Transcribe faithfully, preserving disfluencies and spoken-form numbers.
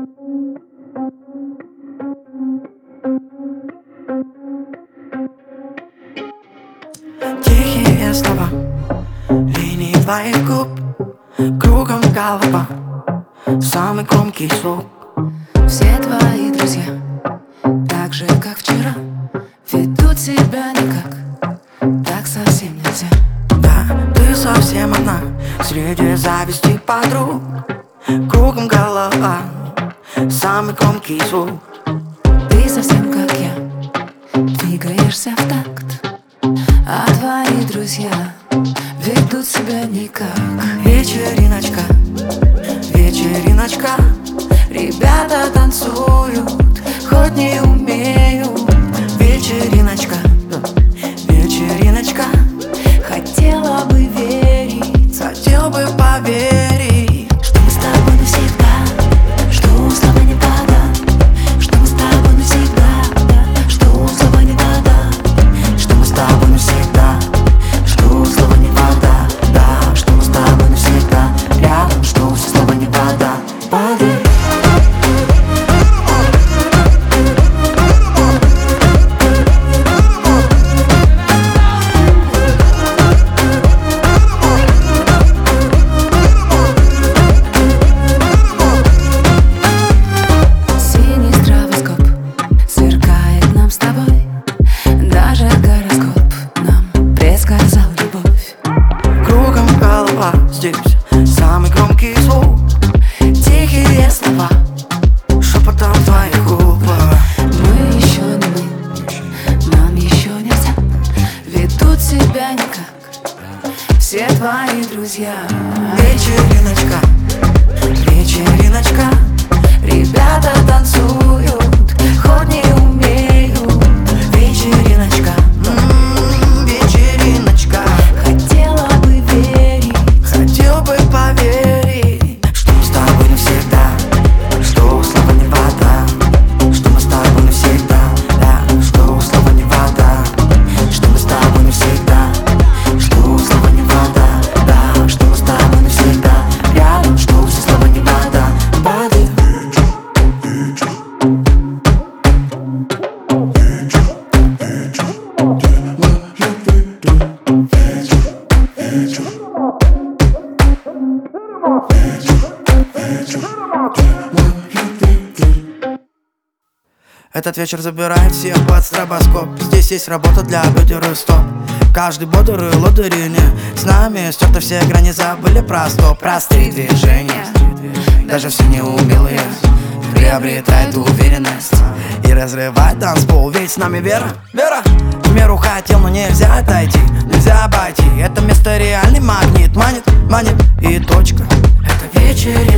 Тихие слова, линии твоих губ, кругом голова, самый громкий звук. Все твои друзья, так же как вчера, ведут себя никак, так совсем нельзя. Да, ты совсем одна среди зависти подруг, кругом голова, самый громкий звук. Ты совсем как я, двигаешься в такт, а твои друзья ведут себя никак. Вечериночка, вечериночка, ребята танцуют, хоть не умеют. Вечериночка, вечериночка, хотела бы верить, хотел бы поверить, что мы с тобой навсегда, что слова не вода, что мы с тобой навсегда, что слова не вода, что мы с тобой навсегда, что слова не вода, да, что мы с тобой навсегда рядом, что все слова не вода. Поверь. Здесь самый громкий звук, тихие слова, шепотом твоих губ. Мы еще не мы, нам еще нельзя, ведут себя никак все твои друзья. Вечериночка, вечериночка, ребята танцуют, хоть не умеют. Вечериночка, м-м, вечериночка, хотела бы верить, хотел бы поверить, что мы с тобой навсегда, что слова не вода, что мы с тобой навсегда, да, что слова не вода, что мы с тобой навсегда, что слова не вода, да, что мы с тобой навсегда рядом, что все слова не вода. Воды. Этот вечер забирает всех под стробоскоп. Здесь есть работа для бедер и стоп. Каждый бодрый лодыри не с нами. Стерты все грани, забыли про стоп. Простые движения, даже все неумелые приобретают уверенность и разрывает танцпол. Ведь с нами вера, вера. В меру хотел, но нельзя отойти, нельзя обойти. Это место реальный магнит, манит, манит и точка. Это вечер.